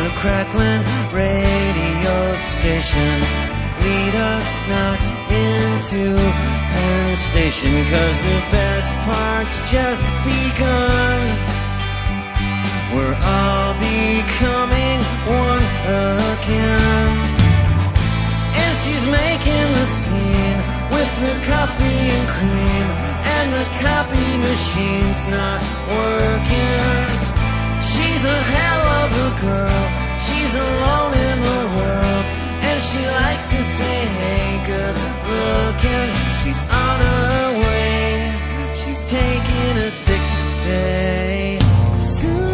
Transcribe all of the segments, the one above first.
a crackling radio station. Lead us not into Penn Station, 'cause the best part's just begun. We're all becoming one again. And she's making the scene with the coffee and cream, and the copy machine's not working. She's a hell of a girl, she's alone in the world, and she likes to say, hey, good looking. She's on her way, she's taking a sick day soon.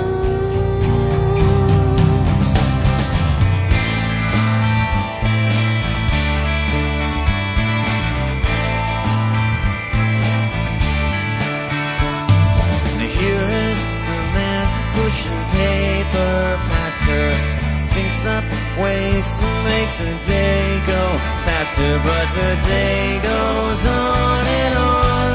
Here is the man pushing paper past her, thinks up ways to make the day go faster, but the day goes on and on.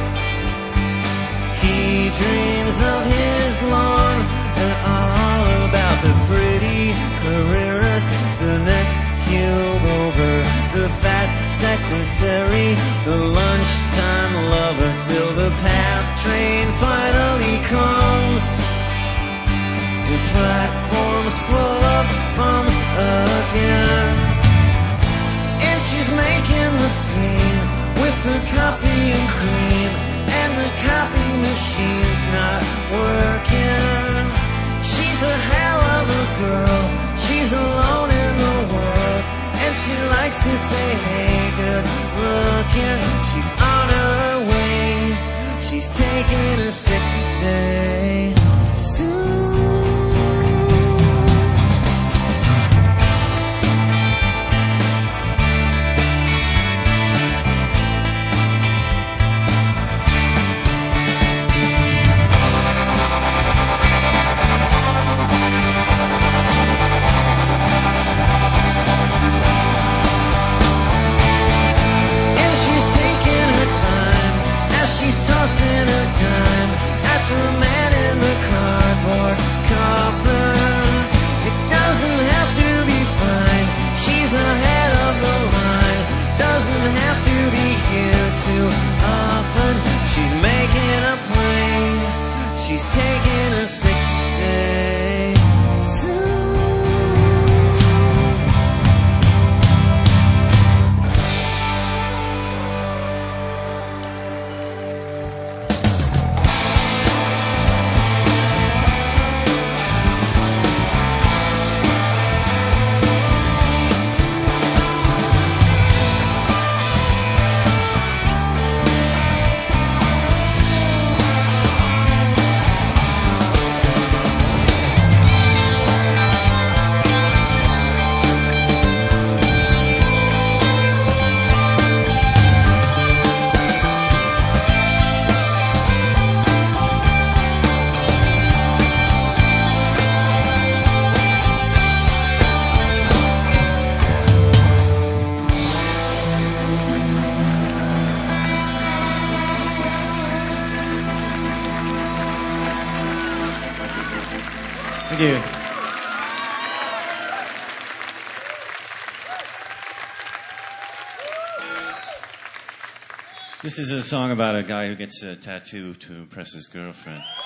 He dreams of his lawn and all about the pretty careerist, the next cube over, the fat secretary, the lunchtime lover, till the PATH train finally comes. The platform's full of bums again, and she's making the scene with the coffee and cream, and the copy machine's not working. She's a hell of a girl, she's alone in the world, and she likes to say, hey, good looking. She's on her way, she's taking a sick day soon. Tossing her time at the man in the cardboard coffin. It doesn't have to be fine, she's ahead of the line. Doesn't have to be here too often. She's making a play, she's taking a sick day soon. Thank you. This is a song about a guy who gets a tattoo to impress his girlfriend.